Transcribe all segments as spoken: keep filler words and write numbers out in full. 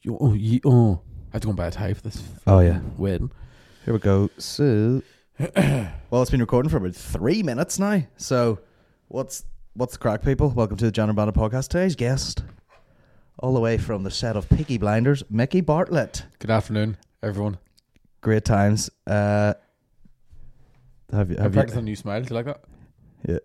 oh, ye, oh, I have to go and buy a tie for this. Oh, yeah. Wedding. Here we go. So, well, it's been recording for about three minutes now. So, what's what's the crack, people? Welcome to the John and Bandit podcast. Today's guest, all the way from the set of Peaky Blinders, Mickey Bartlett. Good afternoon, everyone. Great times. Uh, have you? I Have practiced you? a new smile. Do you like that? Yeah.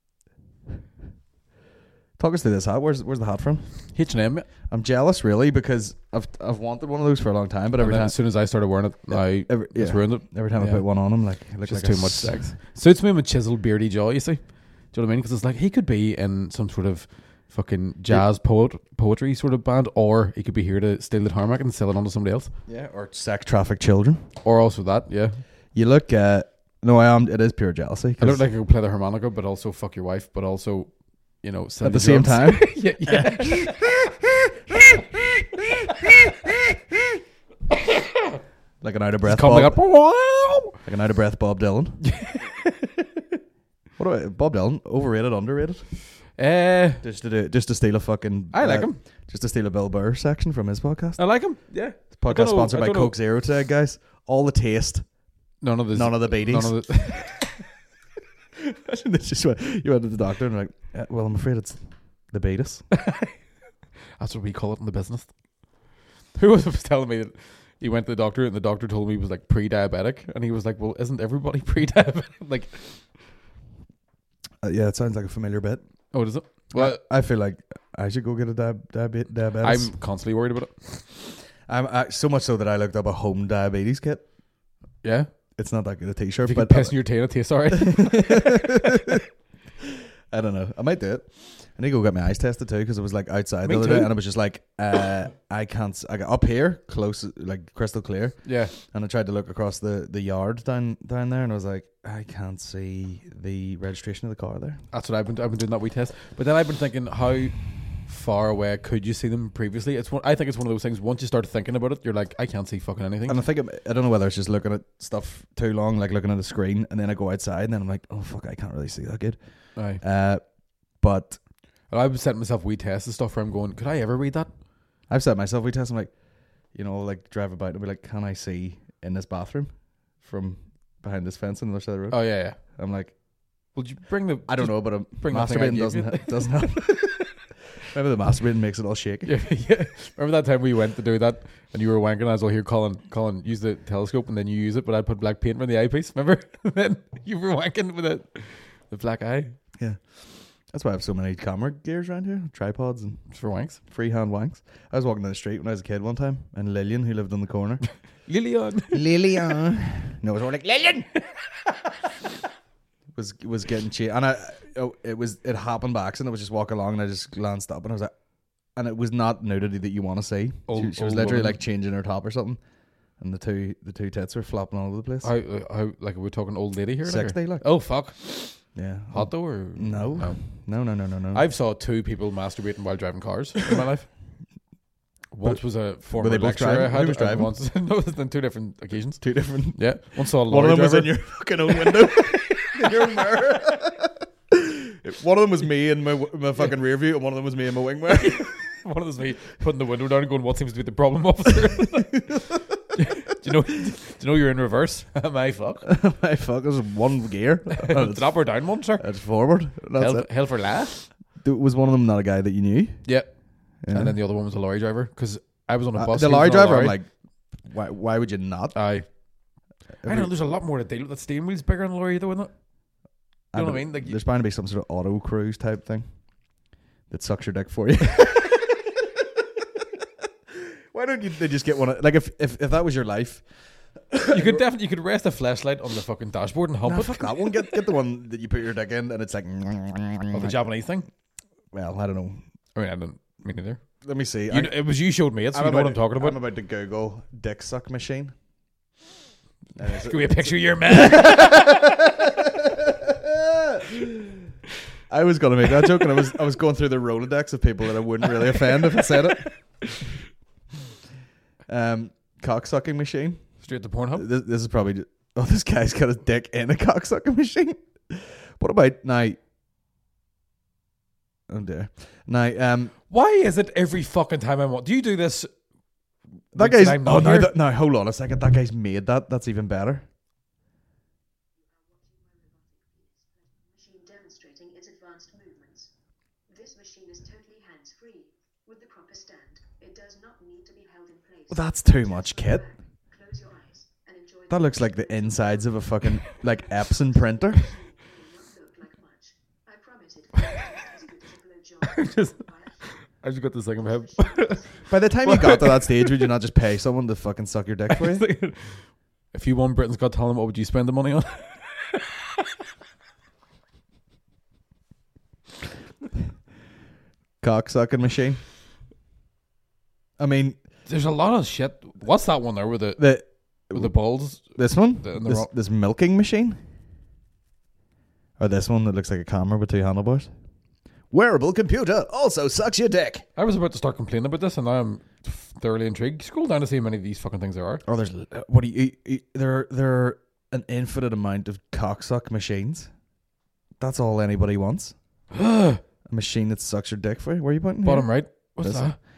Talk us through this hat. Where's Where's the hat from? H and M. I'm jealous, really, because I've I've wanted one of those for a long time, but every time as soon as I started wearing it, I every, just yeah. ruined it. every time Yeah. I put one on him, like it looks Just like too a much s- sex. Suits me with chiseled beardy jaw. You see? Do you know what I mean? Because it's like he could be in some sort of fucking jazz poet poetry sort of band, or he could be here to steal the tarmac and sell it on to somebody else, Yeah, or sex traffic children. or also that. Yeah, You look. Uh, no, I am. It is pure jealousy. I look 'cause like I could play the harmonica, but also fuck your wife, but also, you know, sell at the the same drugs. time. yeah, yeah. Like an out of breath. It's coming Bob, up. Wow. like an out of breath Bob Dylan. What about Bob Dylan? Overrated, underrated? Uh, Just to do, just to steal a fucking. I like uh, him. Just to steal a Bill Burr section from his podcast. I like him. Yeah. This I podcast don't know- sponsored I by don't know- Coke Zero today, guys. All the taste, None of the. none of the beatings. None of the. Imagine this just went, you went to the doctor and like, uh, well, I'm afraid it's the beatus. That's what we call it in the business. Who was was telling me that he went to the doctor and the doctor told me he was like pre-diabetic, and he was like, "Well, isn't everybody pre-diabetic?" Like, Uh, yeah, it sounds like a familiar bit. oh, does it? Well, I, I feel like I should go get a diab- diabe- diabetes. I'm constantly worried about it. I'm, I, so much so that I looked up a home diabetes kit. Yeah, It's not that good a t-shirt, if you but could piss in your tea, it tastes alright. I don't know. I might do it. I need to go get my eyes tested too because it was like outside Me the other too. day and it was just like uh, I can't. s- I got up here close, like crystal clear, Yeah, and I tried to look across the, the yard down down there, and I was like, I can't see the registration of the car there. that's what I've been. I've been doing that wee test, but then I've been thinking, how far away could you see them previously? It's one. I think it's one of those things. Once you start thinking about it, you're like, I can't see fucking anything. And I think I'm, I don't know whether it's just looking at stuff too long, like looking at the screen, and then I go outside, and then I'm like, oh fuck, I can't really see that good. Aye. Uh, but And I've been setting myself wee tests and stuff where I'm going, could I ever read that? I've set myself we test. I'm like, you know, like drive about and be like, can I see in this bathroom from behind this fence on the other side of the road? Oh yeah, yeah. I'm like, Would you bring the? I don't just know, but I'm bring that thing I masturbating gave doesn't you. ha- doesn't help. Maybe the masturbating makes it all shaky. Yeah, yeah. Remember that time we went to do that and you were wanking? I was all here, Colin, Colin, use the telescope and then you use it, but I put black paint on the eyepiece. Remember? And then you were wanking with it, the black eye. Yeah, that's why I have so many camera gears around here, tripods and It's for wanks. freehand wanks. I was walking down the street when I was a kid one time, and Lillian, who lived on the corner, Lillian. Lillian, no, it was more like Lillian, was was getting chased, and I, oh, it was it happened by accident. I was just walking along, and I just glanced up, and I was like, and it was not nudity that you want to see. Old- she, she was old literally woman. like changing her top or something, and the two the two tits were flopping all over the place. How, uh, how, like, are we talking old lady here? like, or- Sexy, like. Oh, fuck. Yeah, Hot though, or? No. no. no, no, no, no, no. I've saw two people masturbating while driving cars in my life. Once was a former they both lecturer I driving? had. Who was and driving? Once, no, it was on two different occasions. two different. Yeah. Once saw a One lorry of them was driver. in your fucking own window. In your own mirror. One of them was me in my my fucking rear view, and one of them was me in my wing mirror. One of those me putting the window down and going, "What seems to be the problem, officer?" do you know? Do you know you're in reverse? My fuck. My fuck, it was one gear. It's up or down one, sir. It's forward. That's Hell, it. hell for laugh. Was one of them not a guy that you knew? Yeah. Yeah. And then the other one was a lorry driver because I was on a Uh, bus. the he was lorry on a driver, lorry. I'm like, why? Why would you not? Aye. I know there's a lot more to deal with. That steering wheel's bigger on a lorry, though, isn't it? You know what I mean? Like, There's bound to be some sort of auto cruise type thing that sucks your dick for you. Why don't you? They just get one. Of, like if, if if that was your life, you could definitely you could rest a flashlight on the fucking dashboard and hump nah, it. fuck that one. Get get the one that you put your dick in, and it's like. Oh, the Japanese thing. Well, I don't know. I mean, I don't. Me neither. Let me see. You, I, know- it was you showed me it, so I'm you know what about I'm to- talking about. I'm about to Google dick suck machine. And it's- Give me a picture of your man. I was gonna make that joke, and I was I was going through the Rolodex of people that I wouldn't really offend if I said it. Um, cock sucking machine. Straight to Pornhub. This, this is probably just, oh, this guy's got his dick in a cock sucking machine. What about now? Oh dear. Now, um, Why is it every fucking time I want? Do you do this That weeks guy's. that I'm Oh not no, here. that, no, hold on a second. That guy's made that. That's even better. Machine demonstrating its advanced movements. This machine is totally hands-free. With the proper stand, it does not need to be held in place. Well, that's too much kit. Close your eyes and enjoy That looks like the insides of a fucking like Epson printer. May not look like much. I promise it is just as good as a blowjob. Just- I just got this thing in my head. By the time you got to that stage, would you not just pay someone to fucking suck your dick for you? If you won Britain's Got Talent, what would you spend the money on? Cock sucking machine. I mean, There's a lot of shit. What's that one there with the the with the balls? this one, The- and the this, ro- this milking machine, or this one that looks like a camera with two handlebars. Wearable computer also sucks your dick. I was about to start complaining about this, and now I'm thoroughly intrigued. Scroll down to see how many of these fucking things there are. Oh, there's uh, what do you? you- you- There, there are an infinite amount of cocksuck machines. That's all anybody wants. A machine that sucks your dick for you. Where are you pointing? Bottom here? right. What's This that?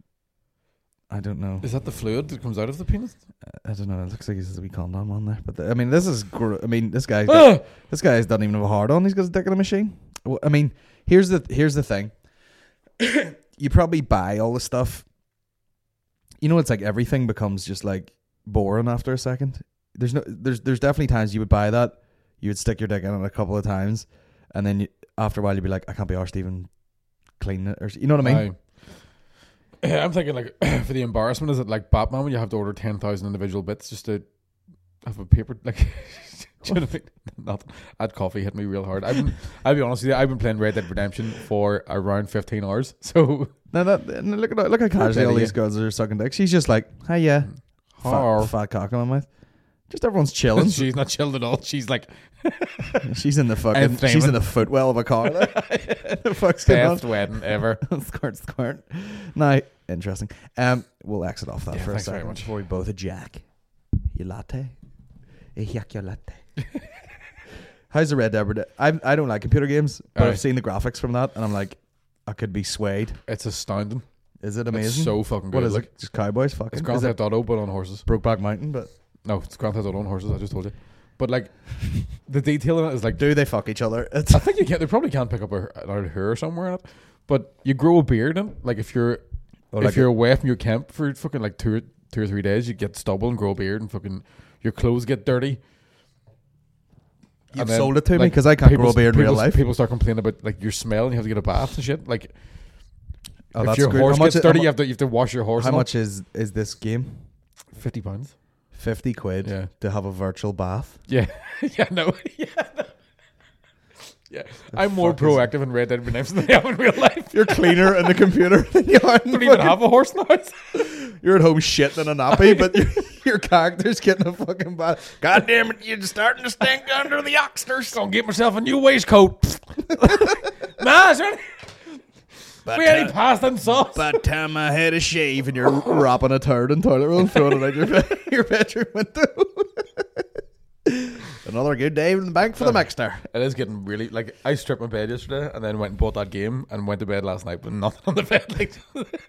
I don't know. Is that the fluid that comes out of the penis? I don't know. It looks like he's a wee condom on there. But the, I mean, this is. Gr- I mean, this guy's. Ah! Got, this guy doesn't even have a hard on. He's got his dick in a machine. Well, I mean, here's the here's the thing. You probably buy all the stuff. You know, it's like everything becomes just like boring after a second. There's no. There's there's definitely times you would buy that. You would stick your dick in it a couple of times, and then you, after a while you'd be like, I can't be arsed even cleaning it, or you know what I mean? Aye. Yeah, I'm thinking like for the embarrassment, is it like Batman when you have to order ten thousand individual bits just to have a paper like? Do you know what I mean? Nothing. That coffee hit me real hard. I've been, I'll be honest with you, I've been playing Red Dead Redemption for around fifteen hours. So Now that and look at look how casually all Idiot. these girls are sucking dick. She's just like, hi yeah, Har. fat, fat cock in my mouth. Just everyone's chilling. she's not chilled at all. She's like She's in the fucking. I'm She's in flaming. the footwell of a car. There. The fuck's going on? best wedding ever. Squirt, squirt. Now, interesting. Um, we'll exit off that Yeah, for a thanks very second much. before we both ejac. You latte, ejaculate. How's the Red Dead Redemption? I I don't like computer games, but Aye. I've seen the graphics from that, and I'm like, I could be swayed. It's astounding. Is it It's amazing? so fucking good. what is like, it? Just cowboys fucking. It's Grand Is it Theft Auto, but on horses. Brokeback Mountain? But No, it's Grand Theft Auto on horses. I just told you. But like, the detail in it is like, do they fuck each other? It's I think you can. They probably can't pick up a, an hair somewhere in it. But you grow a beard in. it. Like if you're Oh, if like you're away from your camp for fucking like two or, two or three days, you get stubble and grow a beard, and fucking your clothes get dirty. You've And then, sold it to me like, because I can't people- grow a beard in real people- life. People start complaining about like your smell and you have to get a bath and shit. Like Oh, if that's your good. horse How much gets is- dirty, how mu- you have to you have to wash your horse. How and all. much is is this game? Fifty pounds. Fifty quid Yeah. to have a virtual bath. Yeah, yeah, no, yeah, no. yeah. I'm more fuck is- proactive in Red Dead Redemption than I am in real life. You're cleaner in the computer than you are. In I don't even fucking- have a horse now. You're at home shitting in a nappy, but your, your character's getting a fucking bath. God damn it, you're starting to stink under the oxters. Gonna get myself a new waistcoat. Nah, is there any, But, we any pasta and sauce? by the time I had a shave and you're wrapping a turd in toilet roll and throwing it out your, bed, your bedroom window. Another good day in the bank for the mixer. It is getting really like I stripped my bed yesterday and then went and bought that game and went to bed last night with nothing on the bed. Like,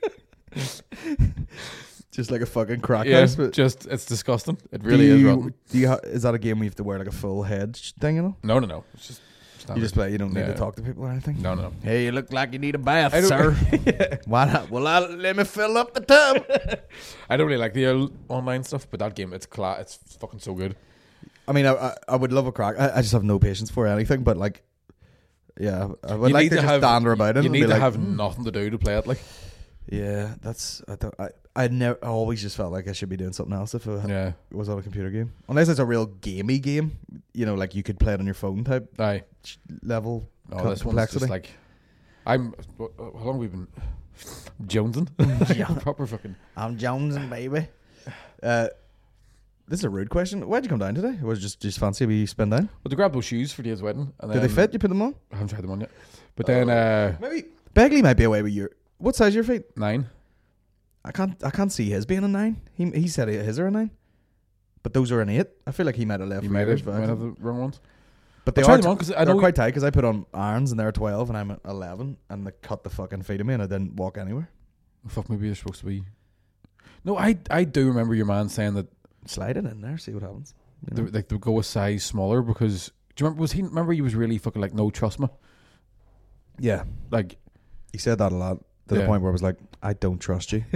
Just like a fucking crack yeah, house. But just it's disgusting. It do really is. you, Rotten. do you ha- is that a game where you have to wear like a full head sh- thing, you know? No, no, no. It's just You standard. just play, you don't need Yeah. to talk to people or anything? no, no, no. Hey, you look like you need a bath, I don't- sir. Why not? Well, I'll, let me fill up the tub. I don't really like the uh, online stuff, but that game, it's cla- it's fucking so good. I mean, I, I, I would love a crack. I, I just have no patience for anything, but like, yeah, I would You like need to, to just have- dander about it. You and need be to like, have "Mm, nothing to do to play it. Like, yeah, that's I don't. I I never. I always just felt like I should be doing something else if it yeah, was on a computer game, unless it's a real gamey game. You know, like you could play it on your phone type aye. level. No, co- this one's complexity. just like, I'm. How long have we been jonesing? Yeah. Proper fucking. I'm Jonesing, baby. Uh, this is a rude question. Why'd you come down today? Was it just just fancy we spend down? Well, to grab those shoes for Dave's wedding. And Did then, they fit? You put them on? I haven't tried them on yet. But then uh, Maybe Begley might be away with your. What size are your feet? nine. I can't. I can't see his being a nine. He he said his are a nine, but those are an eight. I feel like he might have left. You for might yours, have, but might I have can- the wrong ones. But they I'll try are them t- on 'cause I they're know- quite tight because I put on irons and they're twelve and I'm at eleven and they cut the fucking feet of me and I didn't walk anywhere. Fuck, maybe they're supposed to be. No, I I do remember your man saying that Slide it in there, see what happens. You they, know? like they would go a size smaller because do you remember was he remember he was really fucking like no trust me Yeah, like he said that a lot to Yeah. the point where I was like, I don't trust you.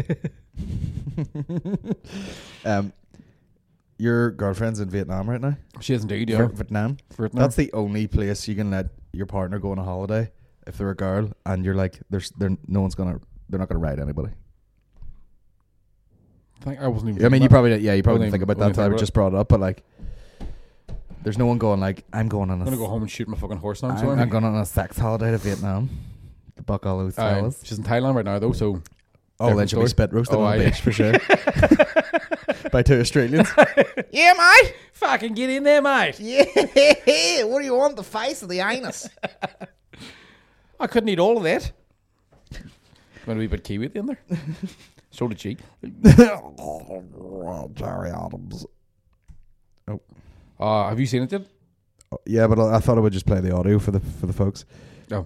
um, your girlfriend's in Vietnam right now. she is indeed Vi- yeah Vietnam. Vietnam. That's the only place you can let your partner go on a holiday if they're a girl, and you're like, there's, there, no one's gonna, they're not gonna ride anybody. I think I wasn't even I mean, thinking you about- probably, yeah, you probably Only- didn't think about only that until I think about just brought it up, but like, there's no one going like, I'm going on a, I'm gonna go home and shoot my fucking horse now. I'm, so I'm going on a sex holiday to Vietnam. The buck all those Aye, fellas. she's in Thailand right now though, so Oh, then different she'll be story. spit roasted Oh, on the aye. beach for sure. By two Australians. yeah, mate, fucking get in there, mate. Yeah, what do you want? The face or the anus? I couldn't eat all of that. Went a wee bit kiwi at the end there. So did she. Jerry Adams. Uh, have you seen it yet? Oh, yeah, but I I thought I would just play the audio for the for the folks. No.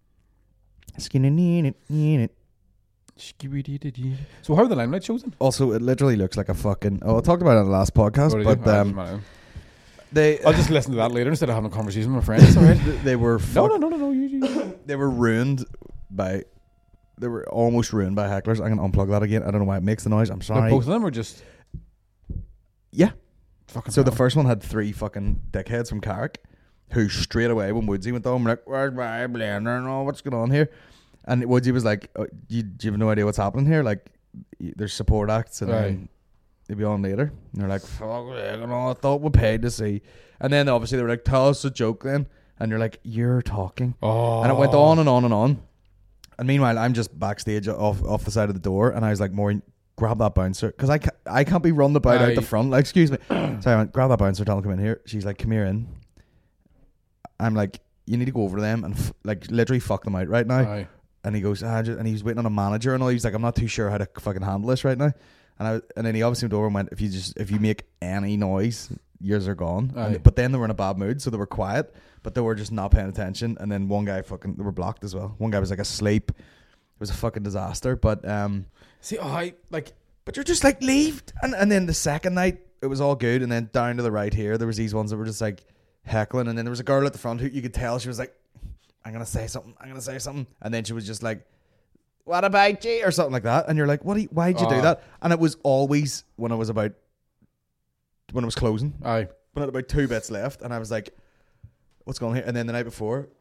So how are the Limelight shows then? Also, it literally looks like a fucking. Oh, I talked about it on the last podcast, What do you but do? Ah, um, doesn't matter. they I'll just listen to that later instead of having a conversation with my friends. All right. they were No, fuck, no, no, no, no. You, you. they were ruined by. They were almost ruined by hecklers. I'm gonna unplug that again. I don't know why it makes the noise. I'm Like, sorry. both of them were just Yeah. fucking. So the hell. first one had three fucking dickheads from Carrick, who straight away when Woodsy went on, were like, "Where's my blender? No, what's going on here?" And Woodsy was like, oh, you, "Do you have no idea what's happening here? Like, y- there's support acts, and Aye. then they'll be on later." And they're like, "Fuck, you know, I thought we paid to see." And then obviously they were like, "Tell us a joke, then." And you're like, "You're talking," Oh. and it went on and on and on. And meanwhile, I'm just backstage off off the side of the door, and I was like, "Maureen, grab that bouncer," because I can't, I can't be running about Aye. out the front. Like, excuse me. So I went, grab that bouncer, tell him to come in here. She's like, "Come here in." I'm like, "You need to go over to them and f- like literally fuck them out right now." Aye. And he goes, ah, just, and he's waiting on a manager and all. He's like, "I'm not too sure how to fucking handle this right now." And I and then he obviously went over and went, "If you just if you make any noise, yours are gone." Aye. And, but then they were in a bad mood, so they were quiet, but they were just not paying attention. And then one guy fucking they were blocked as well. One guy was like asleep. It was a fucking disaster. But um, See, oh, I like. but you're just like leave. And and then the second night it was all good. And then down to the right here, there was these ones that were just like heckling. And then there was a girl at the front who you could tell she was like, "I'm gonna say something. I'm gonna say something." And then she was just like, "What about you?" or something like that. And you're like, "What? Do you, why'd you do Ah. that?" And it was always when I was about when it was closing, Aye. when I had about two bits left, and I was like, "What's going on here?" And then the night before,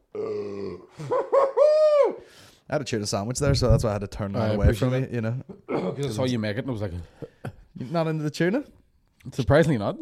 I had to chew a sandwich there, so that's why I had to turn that I away from appreciate me. You know, Because I saw you make it and I was like, You're not into the tuna. surprisingly not.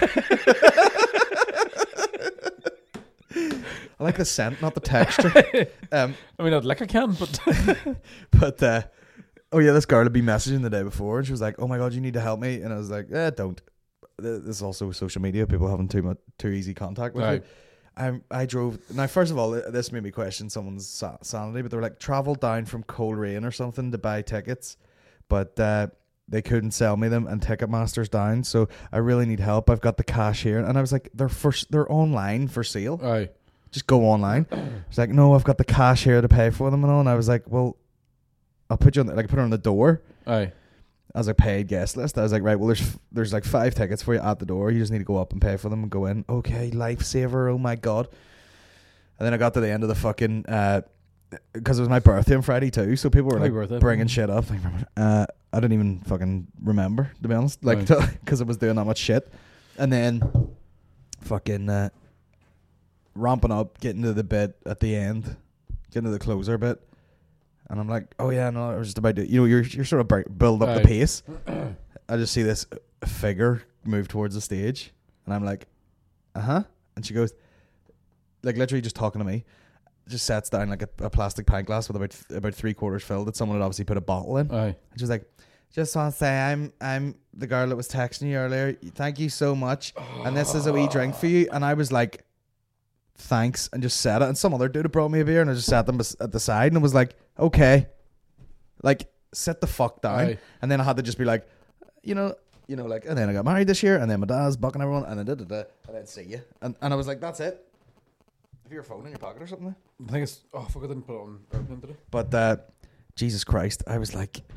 I like the scent, not the texture. um, I mean, I'd like I can, but but uh, oh yeah, this girl had been messaging the day before, and she was like, "Oh my god, you need to help me," and I was like, "Eh, don't." Th- This is also social media, people having too much, too easy contact with Aye. you. I I drove now. First of all, this made me question someone's sa- sanity, but they were like travelled down from Coleraine or something to buy tickets, but uh, they couldn't sell me them, and Ticketmaster's down. So I really need help. I've got the cash here, and I was like, "They're for they're online for sale. aye. Just go online." She's like, "No, I've got the cash here to pay for them and all." And I was like, "Well, I'll put you on the, like put it on the door." Aye. As a paid guest list, I was like, "Right, well, there's there's like five tickets for you at the door. You just need to go up and pay for them and go in." Okay, lifesaver. Oh my god! And then I got to the end of the fucking because it was my birthday on Friday too, so people were Happy like birthday. bringing shit up. Like, uh, I didn't even fucking remember, to be honest, like Right. because I was doing that much shit. And then fucking uh, ramping up, getting to the bit at the end, getting to the closer bit. And I'm like, "Oh yeah, no, I was just about to," you know, you're you're sort of br- build up Aye. the pace. I just see this figure move towards the stage, and I'm like, "Uh huh." And she goes, like literally just talking to me, just sets down like a, a plastic pint glass with about th- about three quarters filled that someone had obviously put a bottle in. Aye. And she was like, "Just want to say I'm I'm the girl that was texting you earlier. Thank you so much, and this is a wee drink for you." And I was like, "Thanks," and just said it. And some other dude had brought me a beer, and I just sat them bes- at the side and was like, "Okay, like sit the fuck down." Aye. And then I had to just be like, you know, you know, like, and then I got married this year, and then my dad's bucking everyone, and then da da da, and then see you, and and I was like, "That's it." Have your phone in your pocket or something? I think it's. Oh, fuck! I didn't put it on airplane today. But uh, Jesus Christ, I was like,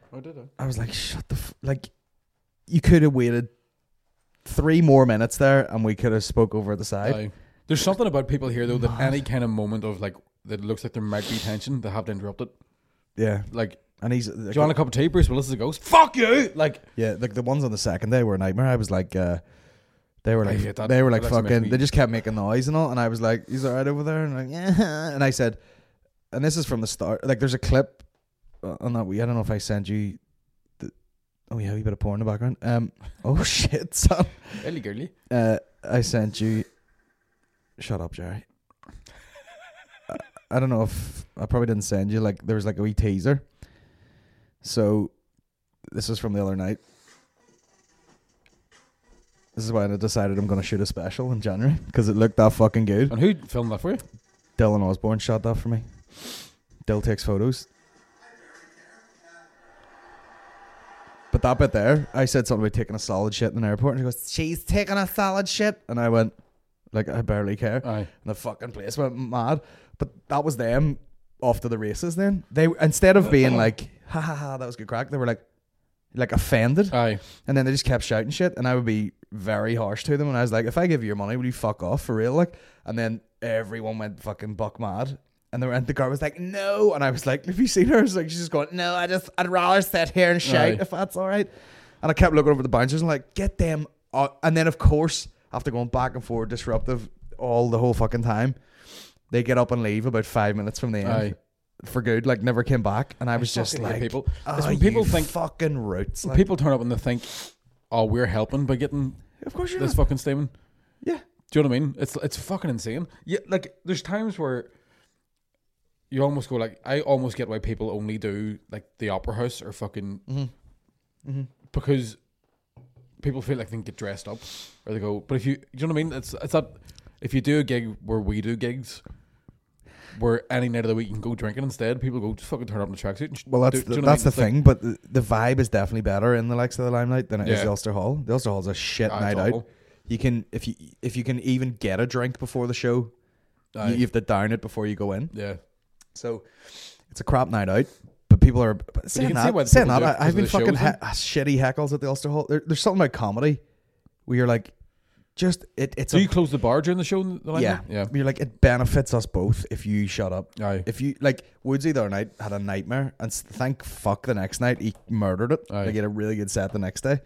I did. I, I was like, shut the f-. Like, you could have waited three more minutes there and we could have spoke over at the side. Aye. There's something about people here though that Mad. any kind of moment of like that looks like there might be tension, they have to interrupt it. Yeah. Like, And he's do you want a cup of tea? Bruce Willis is a ghost. Fuck you! Like, yeah, like the ones on the second day were a nightmare. I was like, uh, they were I like, hate that. they were like That actually makes fucking. me- They just kept making noise and all, and I was like, he's all right over there, and like, yeah. And I said, and this is from the start. Like, there's a clip on that. We I don't know if I sent you. The, oh yeah, a bit of porn in the background. Um. Oh shit, son. Ellie girly. Uh, I sent you. Shut up, Jerry. I, I don't know if I probably didn't send you. Like, there was like a wee teaser. So, this is from the other night. This is why I decided I'm going to shoot a special in January, because it looked that fucking good. And who filmed that for you? Dylan Osborne shot that for me. Dill takes photos. But that bit there, I said something about taking a solid shit in an airport, and she goes, she's taking a solid shit. And I went, like, I barely care. Aye. And the fucking place went mad. But that was them off to the races then. They, instead of being like, ha ha ha, that was good crack, they were like, like offended. Aye. And then they just kept shouting shit, and I would be very harsh to them. And I was like, if I give you your money, will you fuck off for real? Like, and then everyone went fucking buck mad. And the, and the girl was like, no. And I was like, have you seen her? It's like, she's just going, no, I just, I'd rather sit here and shout Aye. if that's all right. And I kept looking over the bouncers and like, get them out. And then, of course, after going back and forth, disruptive all the whole fucking time, they get up and leave about five minutes from the end. Aye. For good, like never came back. And I was just fucking hate like, people. oh, It's when people you think- fucking roots. When Like, people turn up and they think, oh, we're helping by getting of course you're this not. fucking statement. Yeah. Do you know what I mean? It's it's fucking insane. Yeah, like there's times where you almost go like, I almost get why people only do like the opera house or fucking Mm-hmm. Mm-hmm. because people feel like they can get dressed up or they go. But if you, do you know what I mean? It's it's not if you do a gig where we do gigs. Where any night of the week you can go drinking instead, people go just fucking turn up in the tracksuit. and sh- Well, that's do- the, do you know what I that's mean? the It's thing, but the, the vibe is definitely better in the likes of the Limelight than it is Yeah. the Ulster Hall. The Ulster Hall's a shit Like, ah, night it's out. awful. You can if you if you can even get a drink before the show, you, Aye. you have to down it before you go in. Yeah, So it's a crap night out. But people are but saying can that. see why saying people that, do it I, 'cause I've of been the fucking shows, he- shitty heckles at the Ulster Hall. There, there's something about comedy where you're like, just it, it's do a you close the bar during the show? in The line yeah, yeah. You're like, it benefits us both if you shut up. Aye. If you like, Woodsy the other night had a nightmare, and s- thank fuck the next night he murdered it. Aye. Like, he had a really good set the next day.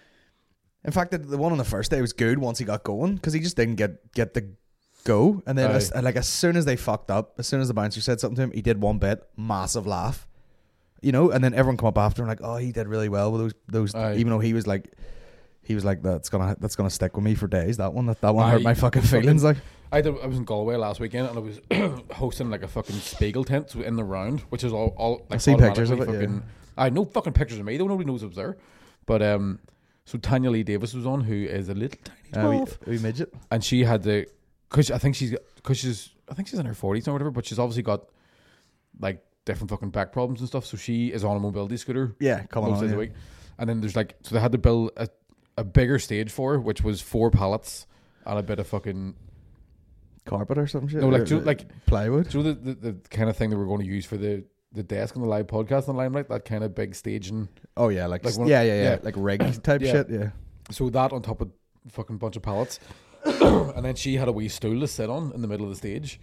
In fact, the, the one on the first day was good once he got going because he just didn't get get the go. And then Aye. as, like as soon as they fucked up, as soon as the bouncer said something to him, he did one bit, massive laugh, you know. And then everyone come up after him like, oh, he did really well with those those. Aye. Even though he was like. He was like, that's gonna that's gonna stick with me for days. That one, that, that one Aye. hurt my fucking feelings. Like, I did, I was in Galway last weekend and I was hosting like a fucking Spiegel tent so in the round, which is all all. Like, I've seen pictures of automatically it, yeah. Fucking, I no fucking pictures of me. Though nobody knows I was there. But um, so Tanya Lee Davis was on, who is a little tiny uh, we, twelve, we midget. and she had the because I think she's because she's I think she's in her forties or whatever, but she's obviously got like different fucking back problems and stuff. So she is on a mobility scooter Yeah, come most on. days Yeah. a week, and then there's like so they had to build a a bigger stage for her, which was four pallets and a bit of fucking Carpet or some shit. no like Or, do, uh, like plywood. do the, the the kind of thing that we're going to use for the the desk and the live podcast on Limelight, that kind of big staging. Oh yeah, like, Like one- yeah, yeah, yeah, yeah. like rig type Yeah. shit. Yeah. So that on top of fucking bunch of pallets, and then she had a wee stool to sit on in the middle of the stage.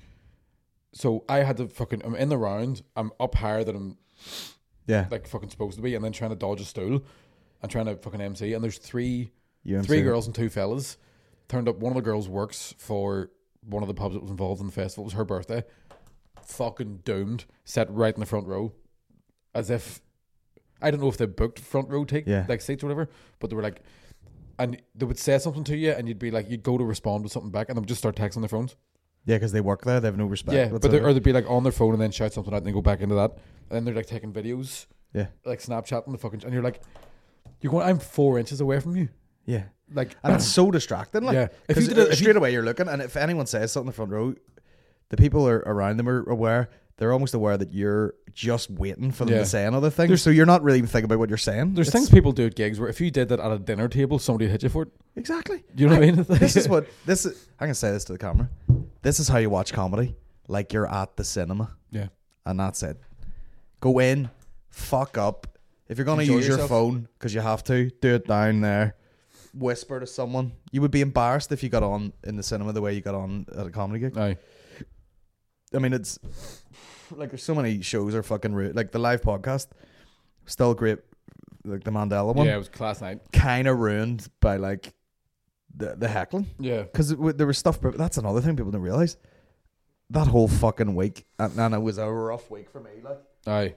So I had to fucking I'm in the round. I'm up higher than I'm Yeah. like fucking supposed to be, and then trying to dodge a stool and trying to fucking M C. And there's three U M C. three girls and two fellas. Turned up. One of the girls works for one of the pubs that was involved in the festival. It was her birthday. Fucking doomed. Sat right in the front row, as if I don't know if they booked front row take Yeah. like seats or whatever, but they were like, and they would say something to you, and you'd be like, you'd go to respond with something back, and they would just start texting their phones. Yeah, because they work there. They have no respect. yeah, but they, whatsoever. or they'd be like on their phone and then shout something out, and then go back into that, and then they're like taking videos, yeah, like Snapchatting the fucking, and you're like, you're going, I'm four inches away from you, yeah. like, And it's so distracting. Like, Yeah. If If you did it- if straight you- away you're looking, and if anyone says something in the front row, the people are around them are aware. They're almost aware that you're just waiting for them Yeah. to say another thing. There's- so you're not really even thinking about what you're saying. there's It's- things people do at gigs where if you did that at a dinner table, somebody would hit you for it. Exactly. Do you know what I mean? This is what this is. I'm gonna say this to the camera. This is how you watch comedy, like you're at the cinema, Yeah. and that's it. Go in, fuck up. If you're gonna Enjoy use your yourself. phone because you have to, do it down there. Whisper to someone. You would be embarrassed if you got on in the cinema the way you got on at a comedy gig. Aye. I mean, it's like there's so many shows are fucking rude. Like the live podcast, still great. Like the Mandela one, Yeah, it was class night. kind of ruined by like the the heckling Yeah. because there was stuff. But that's another thing people don't realize. That whole fucking week, and, and it was a rough week for me. Like, Aye.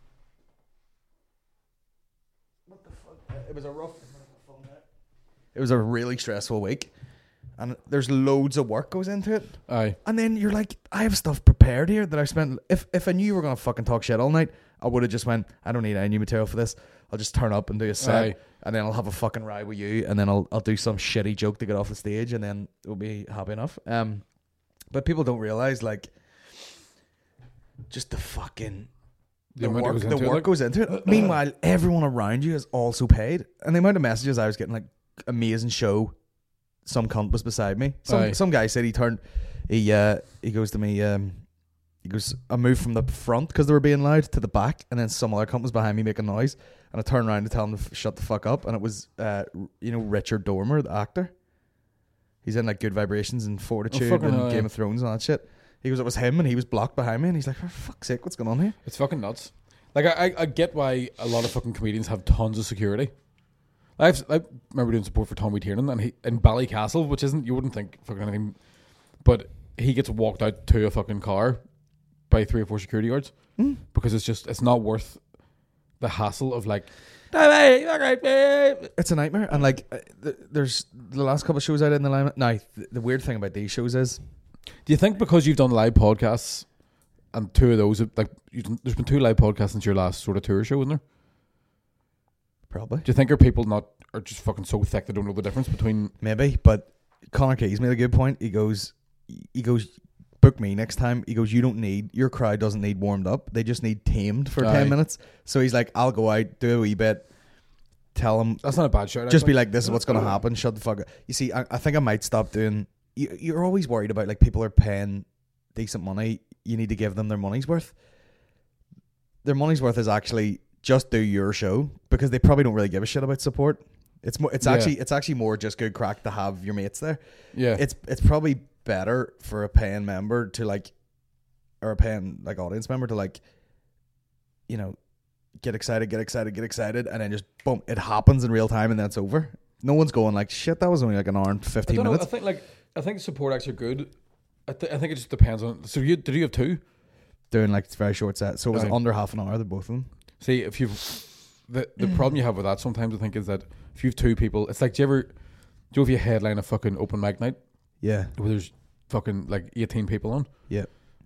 what the fuck? It was a rough. It was a really stressful week, and there's loads of work goes into it. Aye. And then you're like, I have stuff prepared here that I spent. If if I knew you were gonna fucking talk shit all night, I would have just went. I don't need any new material for this. I'll just turn up and do a set, Aye. and then I'll have a fucking ride with you, and then I'll I'll do some shitty joke to get off the stage, and then we'll be happy enough. Um, but people don't realize like, just the fucking. The The amount that work, goes the into it, work like- goes into it. Meanwhile, everyone around you is also paid, and the amount of messages I was getting, like, amazing show. Some cunt was beside me. Some Aye. some guy said he turned. He uh he goes to me. Um, he goes. I moved from the front because they were being loud to the back, and then some other cunt was behind me making noise, and I turned around to tell him to f- shut the fuck up, and it was uh you know Richard Dormer, the actor. He's in like Good Vibrations and Fortitude fucking and hell, Game yeah. of Thrones and all that shit. He goes, it was him, and he was blocked behind me, and he's like, for fuck's sake, what's going on here? It's fucking nuts. Like I, I, I get why a lot of fucking comedians have tons of security. I've, I remember doing support for Tommy Tiernan, and he in Ballycastle, which isn't, you wouldn't think fucking anything, but he gets walked out to a fucking car by three or four security guards Mm. because it's just it's not worth the hassle of like. It's a nightmare, and like, uh, th- there's the last couple of shows I did in the line. Now, th- the weird thing about these shows is, Do you think because you've done live podcasts and two of those, like you've done, there's been two live podcasts since your last sort of tour show, isn't there? probably, Do you think are people not are just fucking so thick they don't know the difference between? maybe, but Connor Keys made a good point. He goes, he goes, book me next time. He goes, you don't need, your crowd doesn't need warmed up. They just need tamed for Aye. ten minutes. So he's like, I'll go out, do a wee bit, tell them, That's not a bad shout. just be actually. like, this is what's going to happen. Shut the fuck up. You see, I, I think I might stop doing, you, you're always worried about like people are paying decent money. You need to give them their money's worth. Their money's worth is actually just do your show, because they probably don't really give a shit about support. It's more, it's Yeah. actually, it's actually more just good crack to have your mates there. yeah, It's, it's probably better for a paying member to like, or a paying like audience member to like, you know, get excited, get excited, get excited, and then just boom, it happens in real time, and then it's over. No one's going like, shit, that was only like an hour and I fifteen don't know. minutes. I think like I think support acts are good. I, th- I think it just depends on. So you did you have two? Doing like very short set, so it was Aye. under half an hour. The both of them. See, if you've the the problem you have with that sometimes I think is that if you've two people, it's like do you ever do you know if you headline a fucking open mic night Yeah, where there's fucking like eighteen people on, yeah,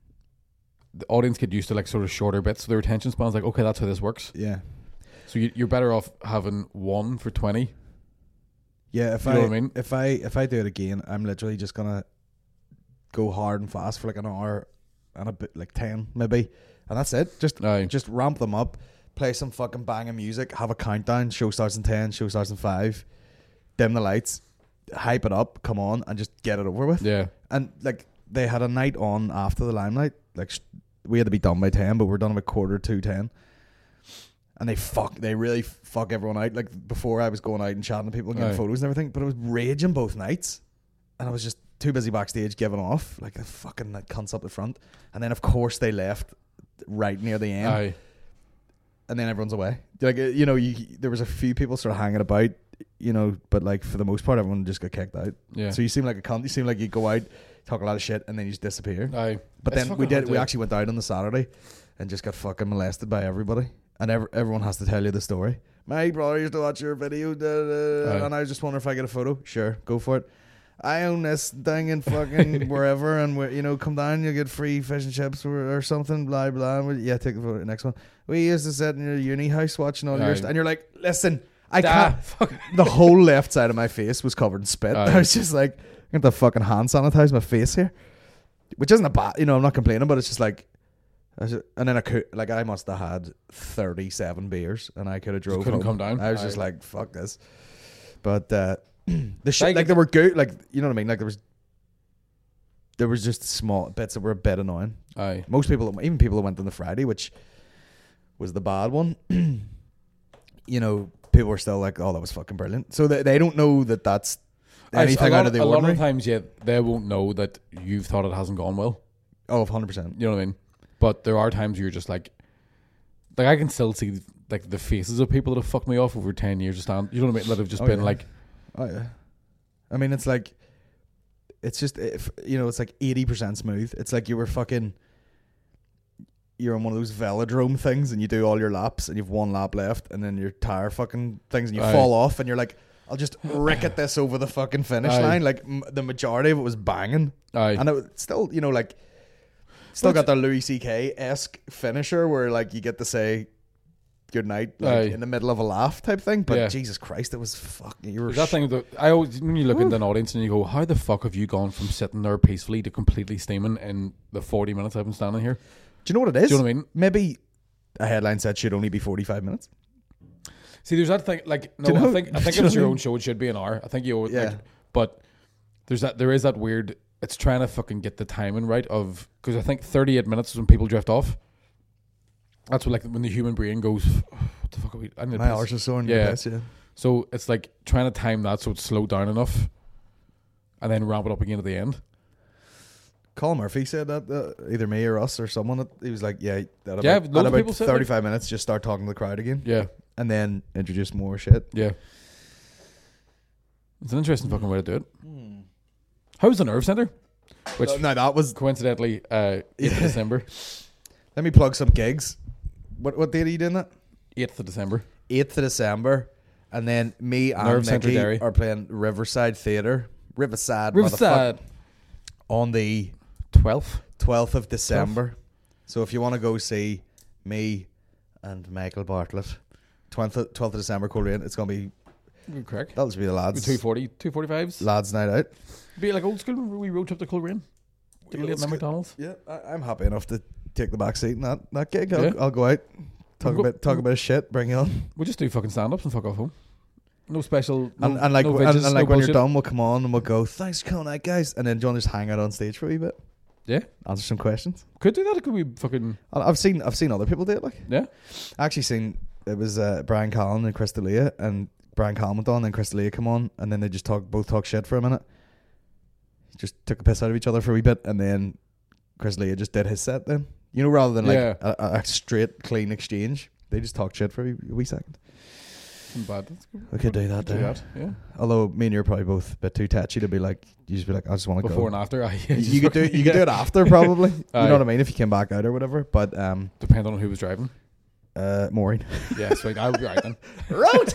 the audience get used to like sort of shorter bits, so their attention span's like, okay, that's how this works. yeah, So you, you're better off having one for twenty. yeah. If You I, know what I mean? if I if I do it again, I'm literally just gonna go hard and fast for like an hour and a bit, like ten maybe, and that's it. Just Aye. just ramp them up, play some fucking banging music, have a countdown. Show starts in ten, show starts in five. Dim the lights, hype it up, come on, and just get it over with. Yeah. And like they had a night on after the Limelight. Like sh- we had to be done by ten, but we're done about quarter to ten. And they fuck, they really fuck everyone out. Like before, I was going out and chatting to people and getting Aye. photos and everything, but it was raging both nights, and I was just too busy backstage giving off like the fucking like cunts up the front. And then of course they left right near the end, Aye. and then everyone's away. Like uh, you know, you, there was a few people sort of hanging about, you know, but like for the most part, everyone just got kicked out. Yeah. So you seem like a cunt. You seem like you go out, talk a lot of shit, and then you just disappear. Aye. But It's then we fucking did. hard We to- actually went out on the Saturday, and just got fucking molested by everybody, and ev- everyone has to tell you the story. My brother used to watch your video, da, da, da, Aye. and I was just wondering if I get a photo. Sure, go for it. I own this thing in fucking wherever, and we you know, come down, you get free fish and chips or, or something. Blah blah. And we- yeah, take the photo. Next one. We used to sit in your uni house watching all your Aye. stuff, and you're like, listen, I Ah, can't. fuck. The whole left side of my face was covered in spit. Aye. I was just like, I'm going to fucking hand sanitize my face here. Which isn't a bad, you know, I'm not complaining, but it's just like, I just, and then I could, like, I must have had thirty-seven beers, and I could have drove couldn't home. come down? I was just Aye. like, fuck this. But uh, the shit, Like- like, they were good, like, you know what I mean? Like, there was, there was just small bits that were a bit annoying. Aye. Most people, even people who went on the Friday, which was the bad one. you know, people were still like, "Oh, that was fucking brilliant." So they they don't know that that's anything a lot, out of the a ordinary. lot of the times, yeah, they won't know that you've thought it hasn't gone well. Oh, one hundred percent. You know what I mean? But there are times you're just like, like I can still see like the faces of people that have fucked me off over ten years of stand. You know what I mean? That have just Oh, been yeah. like, Oh yeah. I mean, it's like, it's just if, you know, it's like eighty percent smooth. It's like you were fucking. You're on one of those velodrome things and you do all your laps and you've one lap left and then your tire fucking things and you Aye. fall off and you're like, I'll just ricket this over the fucking finish Aye. line. Like m- the majority of it was banging, aye, and it still, you know, like still Well, got that Louis C K esque finisher where like you get to say good night like Aye. in the middle of a laugh type thing. But Yeah. Jesus Christ, it was fucking. You were There's that sh- thing that I always when you look into an audience and you go, how the fuck have you gone from sitting there peacefully to completely steaming in the forty minutes I've been standing here? Do you know what it is? Do you know what I mean? Maybe a headline set should only be forty-five minutes. See, there's that thing. Like, no, Do you know- I think I think do if you it's know your what I own show, it should be an hour. I think you, owe it, Yeah. like, but there's that. There is that weird. It's trying to fucking get the timing right of because I think thirty-eight minutes is when people drift off. That's what like when the human brain goes. What the fuck are we? I need to My piss." arse is sore. Yeah. Yeah. yeah. So it's like trying to time that so it's slowed down enough, and then ramp it up again at the end. Colin Murphy said that uh, either me or us or someone. That, he was like, "Yeah, at about, Yeah, at loads of about people said that. thirty-five minutes, just start talking to the crowd again, Yeah, and then introduce more shit." yeah. It's an interesting fucking way to do it. How's the Nerve Centre? Which Uh, no, that was. coincidentally, uh, eighth of Yeah. December. Let me plug some gigs. What what date are you doing that? eighth of December. Eighth of December, and then me and Nerve Centre Mickey Derry. are playing Riverside Theatre, Riverside, Riverside. motherfucker, on the twelfth. twelfth of December. So if you want to go see me and Michael Bartlett, twelfth twelfth of December, Coleraine, it's gonna be Good crack. that'll just be the lads two forty, two forty-fives. lads night out. Be like old school when we road trip to Coleraine. Did we Old late night school. McDonald's? Yeah, I, I'm happy enough to take the back seat in that, that gig. I'll, Yeah. I'll go out, talk We'll a go- bit, talk a bit of shit, bring you on, We'll just do fucking stand-ups and fuck off home. No special. No, and, and like no and, vidges, and like no when bullshit. you're done, we'll come on and we'll go. Thanks for coming out, guys, and then John just hang out on stage for a wee bit, Yeah, answer some questions. could do that. It could be fucking. I- I've seen I've seen other people do it. Like Yeah, I actually seen it was uh, Brian Callen and Chris D'Elia, and Brian Callen went on, and then Chris D'Elia come on, and then they just talk both talk shit for a minute. Just took a piss out of each other for a wee bit, and then Chris D'Elia just did his set. Then you know, rather than like Yeah. a, a a straight clean exchange, they just talked shit for a wee, a wee second. Isn't bad. That's good. We could do that Do there. that. Yeah. Although me and you're probably both a bit too touchy to be like, you just be like, I just want to Before go. and after. I, You, you could do you could do it after probably. You Aye. know what I mean? If you came back out or whatever. But um, Depending on who was driving. uh, Maureen. Yeah, sweet. I'll be right then. Road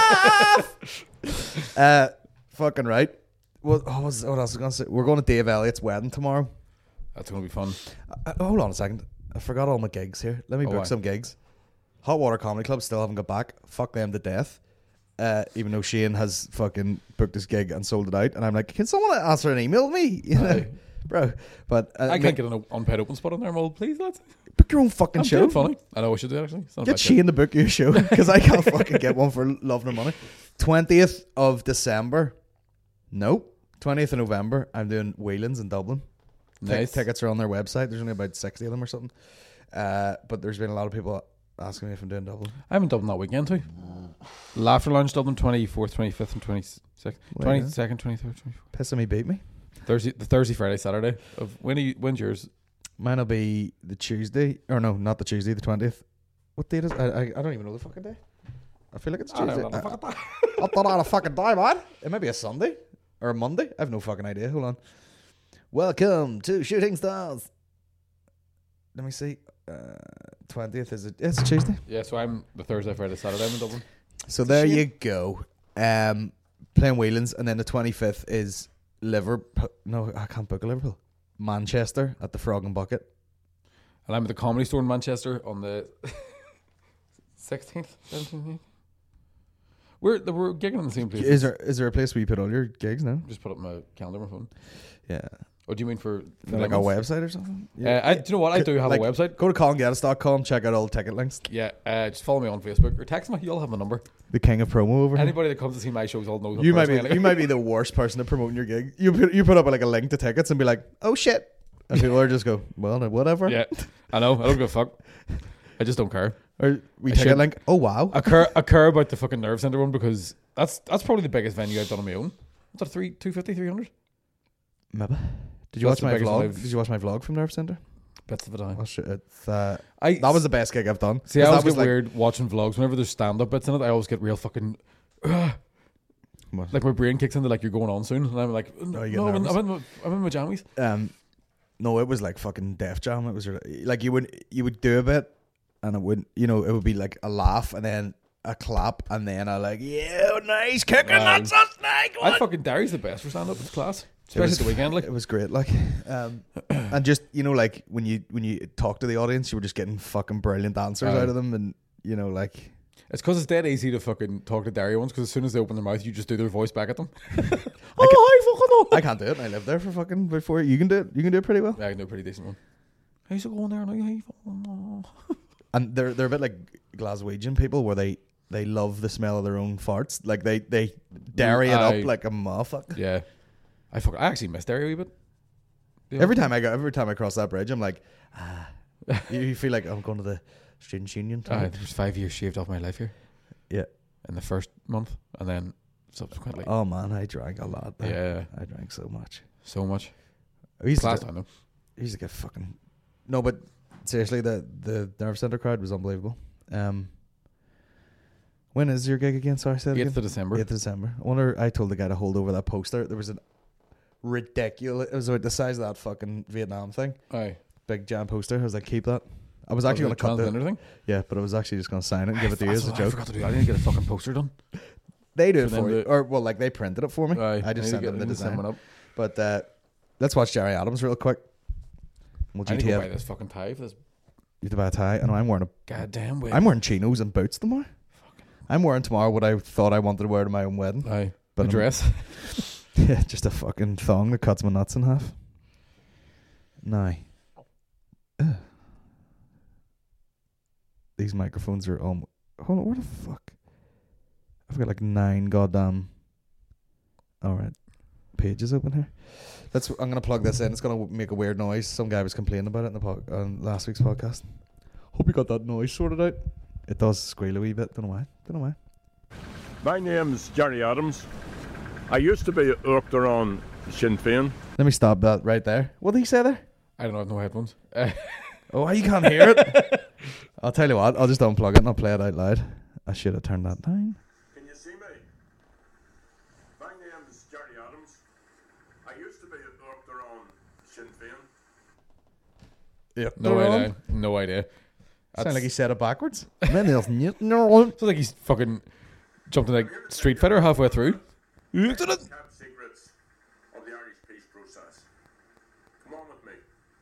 Uh, fucking right. What, oh, what, was, what else was I going to say? We're going to Dave Elliott's wedding tomorrow. That's gonna be fun. Uh, uh, hold on a second. I forgot all my gigs here. Let me Oh, book why? some gigs. Hot Water Comedy Club still haven't got back. Fuck them to death. Uh, even though Shane has fucking booked this gig and sold it out, and I'm like, can someone answer an email to me? You know, Aye. bro. But uh, I ma- can't get an unpaid open spot on there. Well, please, lads. book your own fucking I'm show. doing funny. I know I should do actually. It's not a Get bad shit. Shane to book your show because I can't fucking get one for love nor money. twentieth of December. Nope. twentieth of November. I'm doing Whelan's in Dublin. Tic- Nice. tickets are on their website. There's only about sixty of them or something. Uh, but there's been a lot of people asking me if I'm doing Dublin. I'm in Dublin that weekend too. Laughter Lounge Dublin, twenty-fourth, twenty-fifth, and twenty-sixth, Well, yeah. twenty-second, twenty-third, twenty-fourth. Pissing me beat me. Thursday, the Thursday, Friday, Saturday of when are you, when's yours? Mine will be the Tuesday. Or no, not the Tuesday, the twentieth. What date is I, I, I don't even know the fucking day. I feel like it's I don't Tuesday. know the I, fucking day. I thought I had a fucking day, man. It might be a Sunday or a Monday. I have no fucking idea. Hold on. Welcome to Shooting Stars. Let me see. Uh, twentieth is it? It's Tuesday. Yeah, so I'm the Thursday, Friday, Saturday. I'm in Dublin. So there you go. Um, playing Whelan's, and then the twenty-fifth is Liverpool. No, I can't book a Liverpool. Manchester at the Frog and Bucket. And I'm at the Comedy Store in Manchester on the sixteenth, seventeenth. We're we're gigging in the same place. Is there is there a place where you put all your gigs now? Just put up my calendar on my phone. Yeah, Oh, do you mean for, for like a that month? website or something. Uh, I, do you know what? I do have Like, a website. Go to colin gaddis dot com. Check out all the ticket links. Yeah, uh, just follow me on Facebook or text me. You'll have my number. The king of promo over here. Anybody that comes to see my shows all knows. You might be personally. you might be the worst person at promoting your gig. You put you put up like a link to tickets and be like, oh shit, and people are just go, well, whatever. Yeah, I know. I don't give a fuck. I just don't care. Or we I take it should- like, oh wow. I care, I care about the fucking Nerve Centre one because that's that's probably the biggest venue I've done on my own. What's that, three, two fifty, three hundred? Maybe. Did you That's watch the my biggest one vlog? I've- Did you watch my vlog from Nerve Centre? Bits of it, I. Oh shit! It's, uh, I that was the best gig I've done. See, I 'Cause always that was get like, weird watching vlogs. Whenever there's stand-up bits in it, I always get real fucking... What? like my brain kicks into like, you're going on soon. And I'm like, no, Oh, you get I'm, in, nervous? I'm, in, my- I'm in my jammies. Um, no, it was like fucking Def Jam. It was really, like you would you would do a bit, and it would you know it would be like a laugh and then a clap and then a like yeah nice kicking Um, that's us like I fucking Derry's the best for stand-up. It's class. It Especially was- the weekend. Like, it was great. Like, um, and just you know like when you when you talk to the audience, you were just getting fucking brilliant answers Aye. out of them, and you know like it's because it's dead easy to fucking talk to Derry ones because as soon as they open their mouth, you just do their voice back at them. I, can, oh, I can't do it. I lived there for fucking before. You can do it. You can do it pretty well. Yeah, I can do a pretty decent one. How's it going there? Like, how you fucking- And they're they're a bit like Glaswegian people where they, they love the smell of their own farts. Like they they dairy it Aye. up like a motherfucker. Yeah. I fuck, I actually miss Derry a wee bit. The Every other- time I go, every time I cross that bridge, I'm like, ah. you, you feel like I'm going to the Students' Union. Aye, tonight. there's five years shaved off my life here Yeah. in the first month, and then subsequently, Oh man, I drank a lot. There. yeah, I drank so much. so much. I used Class to, time though. I used to get fucking no, but seriously, the the Nerve Centre crowd was unbelievable. Um, when is your gig again? Sorry, say that Eighth again. of December. eighth of December. I wonder. I told the guy to hold over that poster. There was an ridiculous. It was like the size of that fucking Vietnam thing. Aye. Big giant poster. I was like, keep that. I was actually Was it going to cut the transgender thing. yeah, but I was actually just going to sign it and give it to you That's as a what I joke. forgot to do. I didn't get a fucking poster done. They do it For for them you, to- or well, like they printed it for me. Aye. I just need sent to them get the them to send design. one up. But uh, let's watch Jerry Adams real quick. We'll I need to go buy G T A. this fucking tie for this You have to buy a tie. I know I'm wearing a goddamn way. I'm wearing chinos and boots tomorrow. I'm wearing tomorrow what I thought I wanted to wear to my own wedding. Aye. But The I'm- dress. Yeah, just a fucking thong that cuts my nuts in half. Now, Ugh. These microphones are um. Hold on, where the fuck? I've got like nine goddamn. All right, pages open here. That's. I'm gonna plug this in. It's gonna make a weird noise. Some guy was complaining about it in the po- on last week's podcast. Hope you got that noise sorted out. It does squeal a wee bit. Don't know why. Don't know why. My name's Jerry Adams. I used to be Uachtar on Sinn Féin. Let me stop that right there. What did he say there? I don't know. I have no headphones. Uh, Oh, you can't hear it. I'll tell you what. I'll just unplug it and I'll play it out loud. I should have turned that down. Can you see me? My name's Jerry Adams. I used to be Uachtar on Sinn Féin. Yeah. no idea. No idea. Sound like he That's- said it backwards. No. Sounds like he's fucking jumped in like Street Fighter halfway through. Kept secrets of the Irish peace process. Come on with me.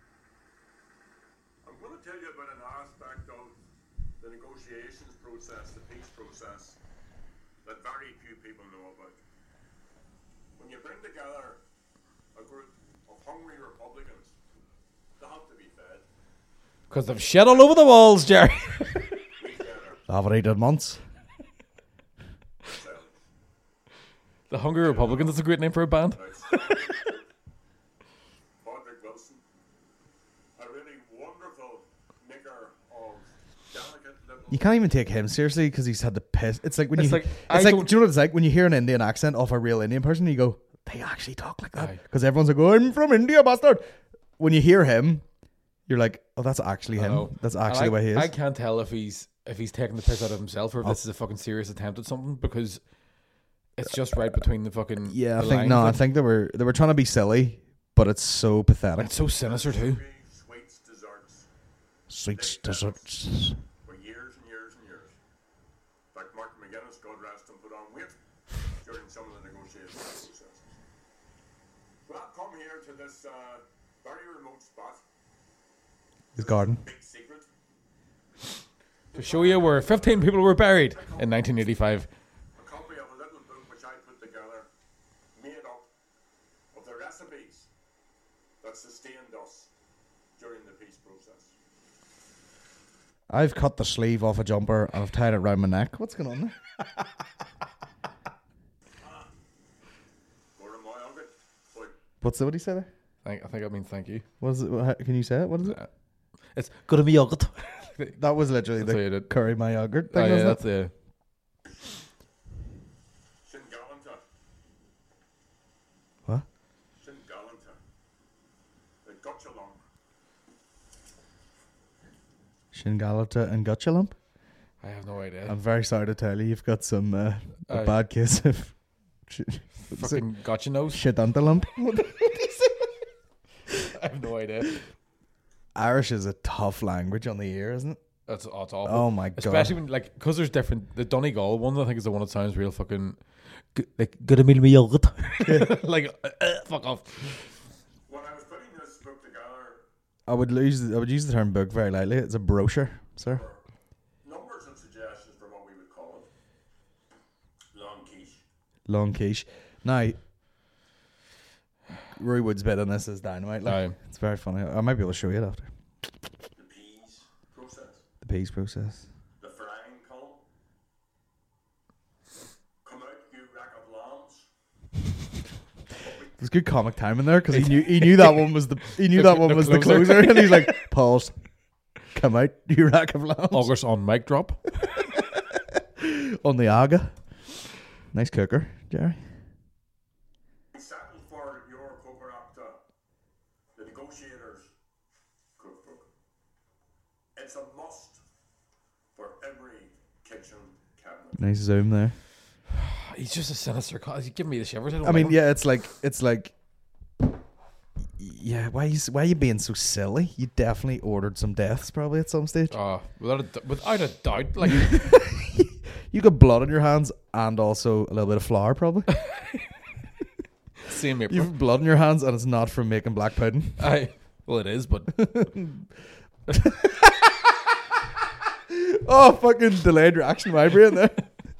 I'm going to tell you about an aspect of the negotiations process, the peace process, that very few people know about. When you bring together a group of hungry Republicans, they have to be fed. Because they've shit all over the walls, Jerry. We together. I've already done months. Themselves. The Hungry Republicans. That's a great name for a band. Patrick Wilson, a really wonderful maker of delicate little. You can't even take him seriously because he's had the piss. It's like when It's you. like, I it's like. don't- Do you know what it's like when you hear an Indian accent off a real Indian person? You go, they actually talk like that Aye. because everyone's like, oh, I'm from India, bastard. When you hear him, you're like, oh, that's actually I him. know. That's And actually I, the way he is. I can't tell if he's if he's taking the piss out of himself or if Oh. this is a fucking serious attempt at something because it's just right between the fucking yeah, I the think lines, no, I like, think they were they were trying to be silly, but it's so pathetic. it's so sinister too. Sweets, desserts Sweets, desserts. for years and years and years. In fact, Martin McGuinness, God rest him, put on weight during some of the negotiation processes. Well, I've come here to this uh, very remote spot. His garden. Big secret. To show you where fifteen people were buried in nineteen eighty-five. A copy of a little book which I put together, made up of the recipes that sustained us during the peace process. I've cut the sleeve off a jumper and I've tied it around my neck. What's going on there? Gordon Moy Uncle, boy, What's the, what did he say there? Thank, I think that means thank you. What is it? What, how- can you say it? What is it? It's gonna be yogurt. That was literally That's how you the did. curry my yogurt Oh, thing, yeah, wasn't that's it? it. Shin Galanta. What? Shin Galanta. The gotcha lump. Shingalata and Gutchalump. I have no idea. I'm very sorry to tell you, you've got some uh, a Aye. bad case of sh- Fucking gotcha nose. shitantalump. I have no idea. Irish is a tough language on the ear, isn't it? That's oh, it's awful. Oh my god! Especially when like because there's different. The Donegal one I think is the one that sounds real fucking g- like good a meal me yogurt. Like uh, uh, fuck off. When I was putting this book together, I would use I would use the term book very lightly. It's a brochure, sir. there were numbers of suggestions for what we would call it. Long quiche. Long quiche. Now, Roy Wood's bit on this is dynamite. Like, Aye. it's very funny. I might be able to show you it after The peas process. the peas process. The frying column. Come out, you rack of lambs. There's good comic time in there because he knew he knew that one was the he knew The- that one the was the closer. closer, and he's like, pause. Come out, you rack of lambs August on mic drop. on the Aga. Nice cooker, Jerry. We settled for your Cooperativa, the negotiators cookbook. It's a must for every kitchen cabinet. Nice zoom there. He's just a sinister. Co- He's giving me the shivers. I, don't I mean, like him. yeah, it's like it's like. Yeah, why you why are you being so silly? You definitely ordered some deaths probably at some stage. Oh, without a, d- without a doubt, like You got blood on your hands and also a little bit of flour probably. same April. You've blood on your hands and it's not from making black pudding. I well, it is, but Oh, fucking delayed reaction in my brain there.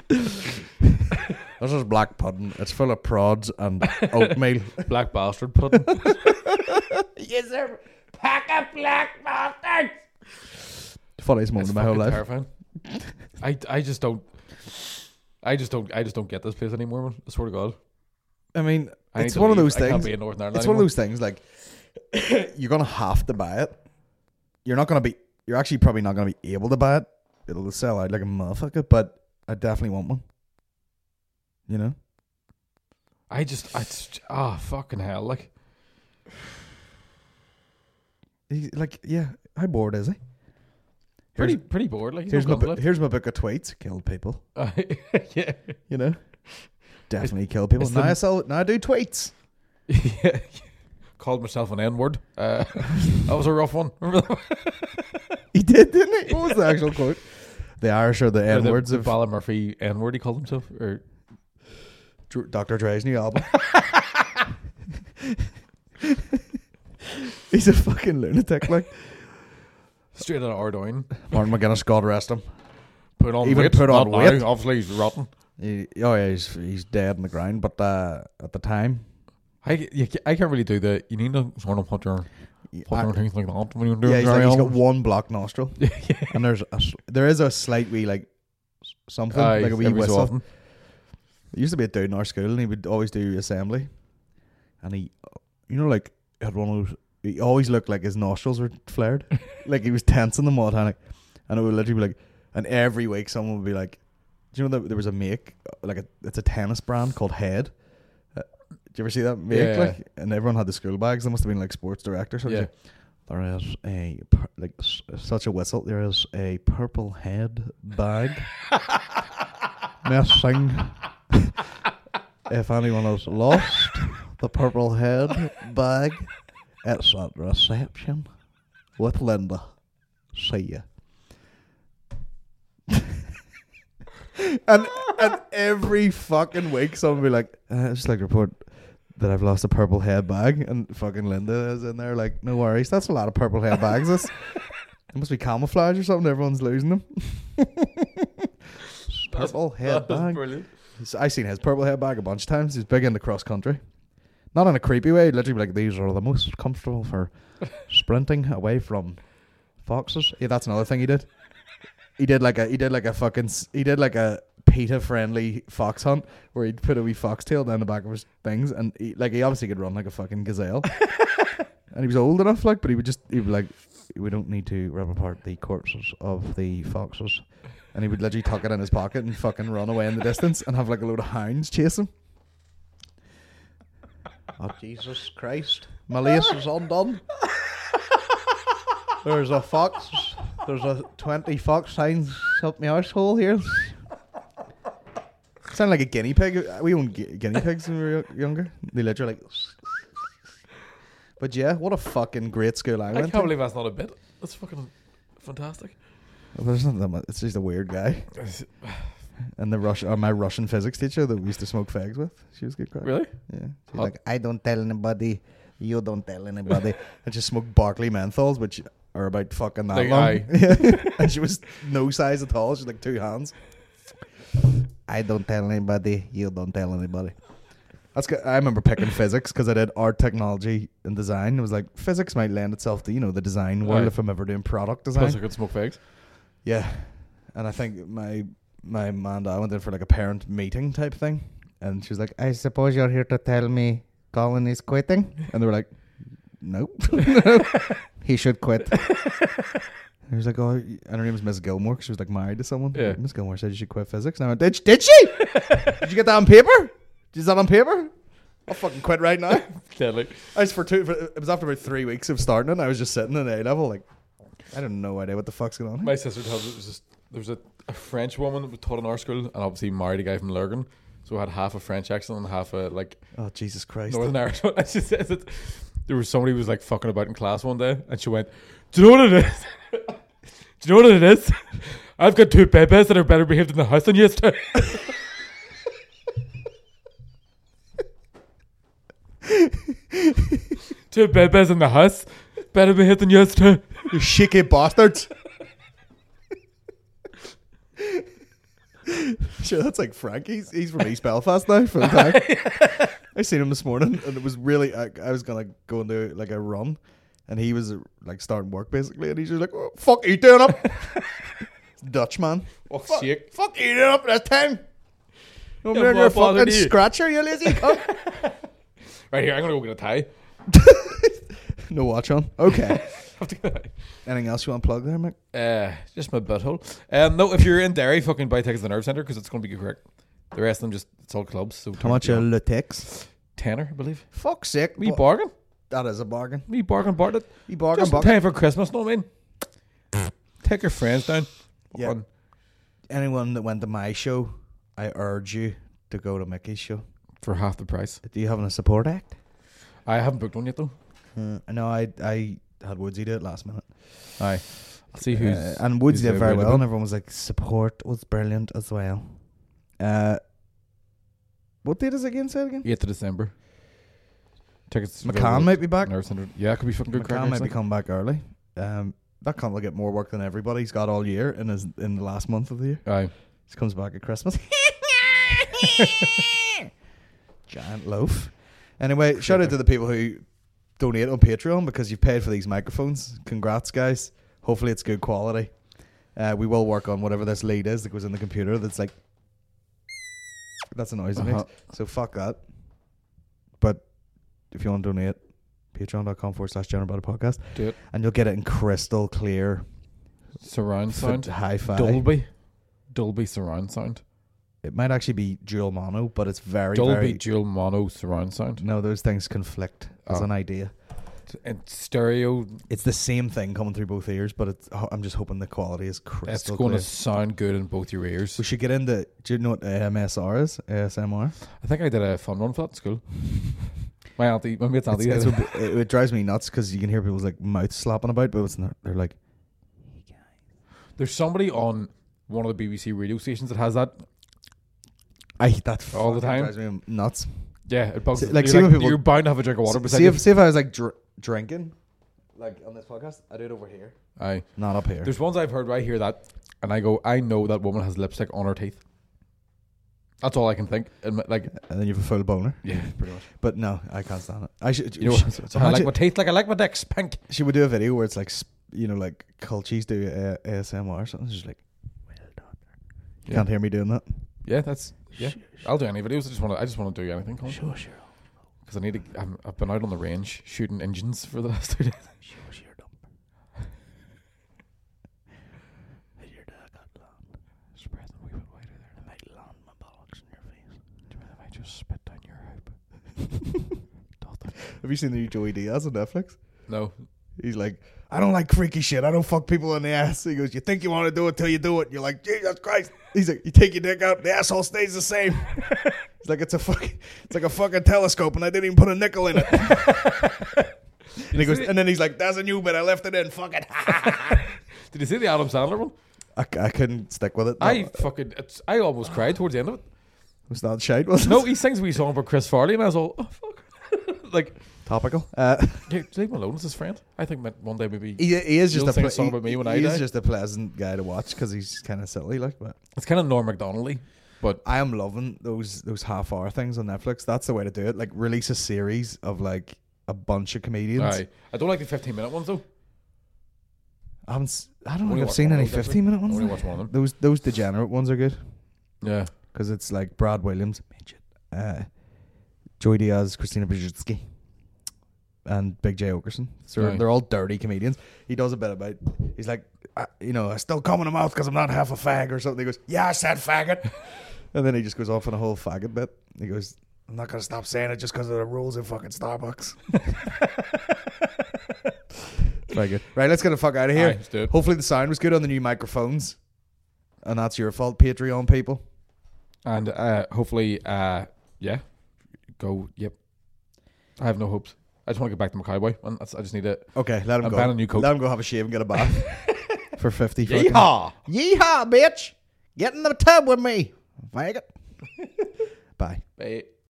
This is black pudding. It's full of prods and oatmeal. black bastard pudding. Yes, sir. Pack of black bastard. Funniest moment It's of my whole fucking life. terrifying. I I just don't. I just don't. I just don't get this place anymore, man. I swear to God. I mean, I need it's to one of leave. those I can't things. be in Northern Ireland It's one of anymore. those things like you're gonna have to buy it. You're not gonna be. You're actually probably not gonna be able to buy it. It'll sell out like a motherfucker. But I definitely want one. You know. I just. I just. Ah, fucking hell! Like He, like, yeah. How bored is he? pretty pretty bored. Like he's Here's my not bu- gonna here's my book of tweets. Killed people. let- yeah. You know. Definitely kill people. it's Now the- I sell. Now I do tweets. Yeah. Called myself an N word. Uh, that was a rough one. Remember that? He did, didn't he? What was the actual quote? The Irish are the Or N the, words the of Ballymurphy N word. He called himself. Or Dr- Doctor Dre's new album. He's a fucking lunatic. Like straight out of Ardoyne. Martin McGuinness, God rest him. Put on Even weight. put on Not weight. now. Obviously, he's rotten. He, oh yeah, he's he's dead on the ground. But uh, at the time, I, you, ca- I can't really do the. You need to sort of put your put I- your things like that when you're doing yeah, he's, dry like, he's got albums. one blocked nostril, and there's a, s- there is a slight wee like s- something Aye, like a wee every so whistle. often. There used to be a dude in our school, and he would always do assembly, and he, you know, like had one of those. He always looked like his nostrils were flared, like he was tensing them all the time. Like, and it would literally be like, and every week someone would be like, do you know that there was a make like a it's a tennis brand called Head. Uh, did you ever see that make? Yeah. Like, and everyone had the school bags. They must have been like sports directors. Or Yeah. something. There is a pur- like s- such a whistle. There is a purple head bag missing. If anyone has lost the purple head bag, it's at reception with Linda. See ya. and and every fucking week someone will be like, uh, I just like to report that I've lost a purple head bag, and fucking Linda is in there like, no worries, that's a lot of purple head bags. This it must be camouflage or something. Everyone's losing them. Purple head That's bag. brilliant. So I seen his purple head bag a bunch of times. He's big into cross country, not in a creepy way. He'd literally be like, these are the most comfortable for sprinting away from foxes. Yeah, that's another thing he did. He did like a he did like a fucking s- he did like a PETA friendly fox hunt where he'd put a wee foxtail down the back of his things, and he, like he obviously could run like a fucking gazelle. And he was old enough, like, but he would just he'd be like we don't need to rip apart the corpses of the foxes. And he would literally tuck it in his pocket and fucking run away in the distance and have like a load of hounds chase him. Oh, Jesus Christ. My lace is undone. There's a fox. There's a twenty fox hounds up my arsehole here. Sound like a guinea pig. We owned gu- guinea pigs when we were younger. They literally like... But yeah, what a fucking great school I I went can't to. believe that's not a bit. That's fucking fantastic. Well, there's nothing that much. It's just a weird guy. And the Russian, or my Russian physics teacher that we used to smoke fags with, she was good crack. Really? Yeah. She's Hot. like, I don't tell anybody, you don't tell anybody. And she smoked Barclay menthols, which are about fucking that Like, long. aye. Yeah. And she was no size at all. She's like two hands. I don't tell anybody, you don't tell anybody. That's good. I remember picking physics because I did art, technology, and design. It was like physics might lend itself to, you know, the design world Aye. if I'm ever doing product design. Plus I could smoke fags. Yeah, and I think my my man and I went in for like a parent meeting type thing, and she was like, "I suppose you're here to tell me Colin is quitting," and they were like, "Nope, he should quit." He was like, "Oh," and her name was Miss Gilmore. 'Cause she was like married to someone. Yeah. Miss Gilmore said you should quit physics. And I went, "Did did she? Did you get that on paper? Is that on paper? I'll fucking quit right now." Deadly. I was for two. For, it was after about three weeks of starting it. I was just sitting in A level like. I don't know idea what the fuck's going on here. My sister tells me it was just there was a, a French woman that was taught in our school, and obviously married a guy from Lurgan, so I had half a French accent and half a like Oh, Jesus Christ. Northern Irish one. And she says that there was somebody who was like fucking about in class one day, and she went, "Do you know what it is? Do you know what it is? I've got two babies that are better behaved in the house than you used to." Two babies in the house, better behaved than you used to. You shaky bastards. Sure, that's like Frank. He's, he's from East Belfast now for the time. I seen him this morning, and it was really. I, I was gonna go and do like a run, and he was uh, like starting work basically, and he's just like, "Oh, fuck, you doing up?" Dutch man. Fuck's Fuck, sake. fuck you doing up this time? Over Yeah, there in your what bothered fucking you? scratcher, you lazy cunt. Right here, I'm gonna go get a tie. No watch on. Okay. Have to get a tie. Anything else you want to plug there, Mick? Uh, just my butthole. Um, no, if you're in Derry, fucking buy tickets at the Nerve Centre because it's going to be correct. The rest of them just it's all clubs. So How much a turn- latex? tenner, I believe. Fuck's sake. We What- bargain. That is a bargain. We bargain bought it. You bargain, Just in bargain. time for Christmas. Know what I mean? Take your friends down. Yeah. On- Anyone that went to my show, I urge you to go to Mickey's show. for half the price. Do you have a support act? I haven't booked one yet though. Uh, no, I I had Woodsy do it last minute. Aye. I'll see who's Uh, and Woods who's did very well, available. and everyone was like, support was brilliant as well. Uh, what date is it again? Say it again. eighth of December. Tickets. McCann might be back. Nerve Centre. Yeah, it could be fucking good. McCann crack, might be actually. coming back early. Um, that cunt will get more work than everybody's got all year in his in the last month of the year. Aye. He comes back at Christmas. Giant loaf. Anyway, shout out to the people who donate on Patreon because you've paid for these microphones. Congrats, guys. Hopefully it's good quality. Uh, we will work on whatever this lead is that goes in the computer that's like... That's a noise it Uh-huh. makes. So fuck that. But if you want to donate, patreon.com forward slash General Body Podcast. Do it. And you'll get it in crystal clear Surround sound. hi-fi. Dolby. Dolby surround sound. It might actually be dual mono, but it's very, Dolby very... dual mono surround sound. No, those things conflict as Oh. an idea. And stereo. It's the same thing coming through both ears, but it's, I'm just hoping the quality is It's crystal going clear. to sound good in both your ears. We should get into... Do you know what A M S R is? A S M R? I think I did a fun one for that in school. My auntie, my mate's It's, auntie. it's, did. it, it drives me nuts because you can hear people's like mouths slapping about, but it's not. They're like... There's somebody on one of the B B C radio stations that has that. I hate that All the fucking time? drives me nuts. Yeah, it bugs. See- Like, like, you're, see when like, people- you're bound to have a drink of water beside See you. if, see if I was like dr- drinking, like on this podcast, I do it over here, Aye. not up here. There's ones I've heard where I hear that, and I go, I know that woman has lipstick on her teeth. That's all I can think. And my- like, And then you have a full boner. yeah, pretty much. But no, I can't stand it. I should. You know, sh- what? I like imagine- my teeth like I like my dicks pink. She would do a video where it's like, sp- you know, like culchies do uh, A S M R or something. It's just like, well done. You Yeah. can't hear me doing that. Yeah, that's yeah. I'll do any videos. I just want to. I just want to do anything. Sure, sure. Because I need to. I'm, I've been out on the range shooting engines for the last two days. Sure, sure. Have you seen the new Joey Diaz on Netflix? No. He's like, I don't like freaky shit. I don't fuck people in the ass. He goes, you think you want to do it till you do it. You're like, Jesus Christ. He's like, you take your dick out, the asshole stays the same. He's like, it's a fucking, it's like a fucking telescope, and I didn't even put a nickel in it. And he goes, and then he's like, that's a new bit. I left it in. Fuck it. Did you see the Adam Sandler one? I, I couldn't stick with it. No. I fucking, it's, I almost cried towards the end of it. Was that shite? Was it? No, he sings a wee song about Chris Farley, and I was all, oh fuck, like. Topical. Uh, Yeah, leave him alone as his friend. I think that one day maybe he, he is just You'll a sing ple- a song he, about me when he I is die. just a pleasant guy to watch because he's kind of silly, like. But it's kind of Norm Macdonald-y, but I am loving those those half hour things on Netflix. That's the way to do it. Like release a series of like a bunch of comedians. aye. I don't like the fifteen minute ones though. I haven't. s- I don't Only think I've watched seen one of any those, actually. fifteen minute I ones. only though. watched one of them. Those those degenerate ones are good Yeah, because it's like Brad Williams, midget, uh, Joey Diaz, Christina Brzezinski, and Big J Okerson. So they're, Aye. they're all dirty comedians. He does a bit about. He's like, I, you know, I still come in the mouth because I'm not half a fag or something. He goes, yeah, I said faggot, and then he just goes off on a whole faggot bit. He goes, I'm not gonna stop saying it just because of the rules in fucking Starbucks. Very good. Right, let's get the fuck out of here. Aye, let's do it. Hopefully the sound was good on the new microphones, and that's your fault, Patreon people. and uh, hopefully, uh, yeah, go. Yep, I have no hopes. I just want to get back to my cowboy, and that's, I just need it. Okay, let him I'm go. buying a new coat. Let him go have a shave and get a bath for fifty. fucking- Yeehaw! Yeehaw, bitch! Get in the tub with me. Faggot. Bye. Bye.